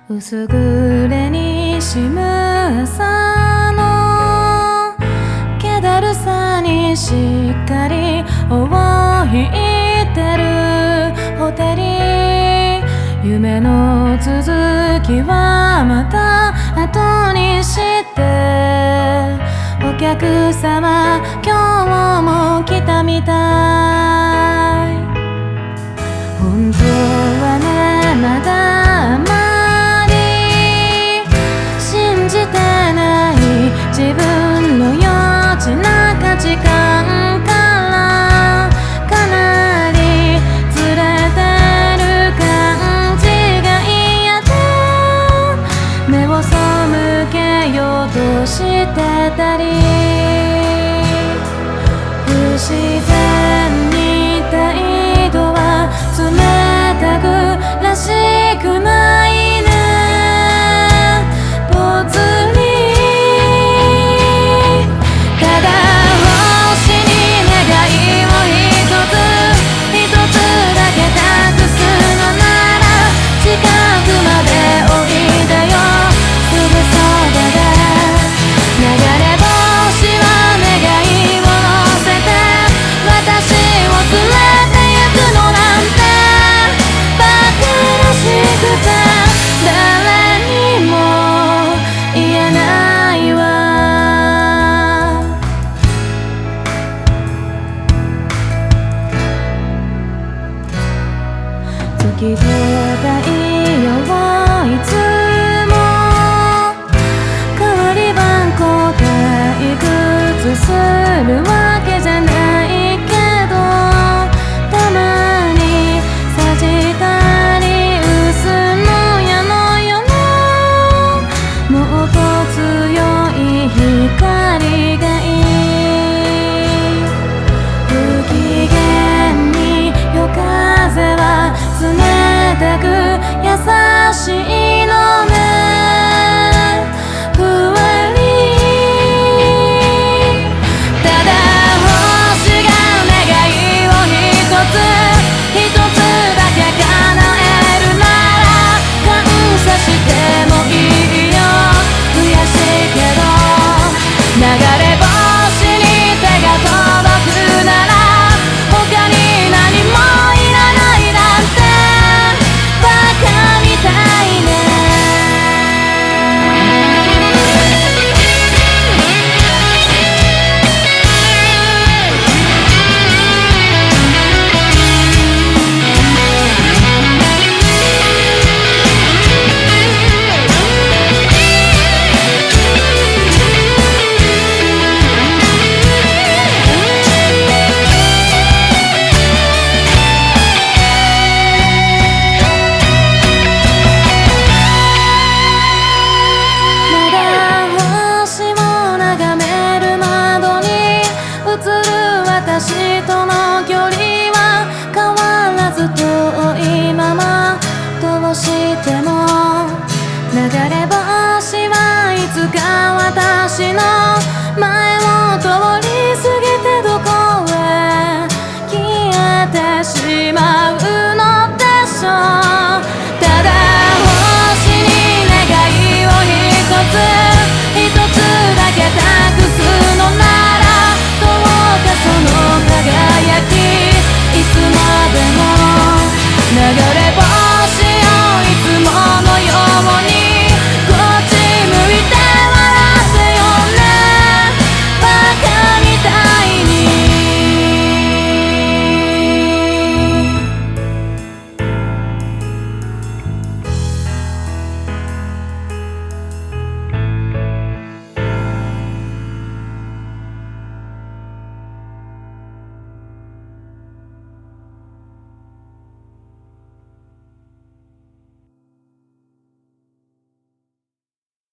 薄暮れにしむ朝の気だるさにしっかり尾を引いてるホテル、夢の続きはまた後にしてお客様今日も来たみたい。本当はねまだあまり信じてない自分の幼稚な価値観からかなりずれてる感じが嫌で目を背けようとしてたり不自然に態度は冷たくらしくないね。ぽつりただ星に願いを一つだけ託すのなら近くまでおいでよ。すぐそばで流れ星は願いを乗せて私を連れて行くのなんて馬鹿らしくて誰にも言えないわ。月と太陽はいつも代わり番号でいくつするわけじゃないけどたまにさじたり薄の矢のようなもっと強い光がいい。不機嫌に夜風は冷たく優しいのね。ふわりただ星が願いを一つだけ叶えるなら感謝してもいいよ。悔しいけど流れ星に手が届くなら他に何もいらないなんてバカみたいね。まだ星を眺める窓に映る私との距離は変わらず遠いまま。どうしても流れ星はいつか私の前を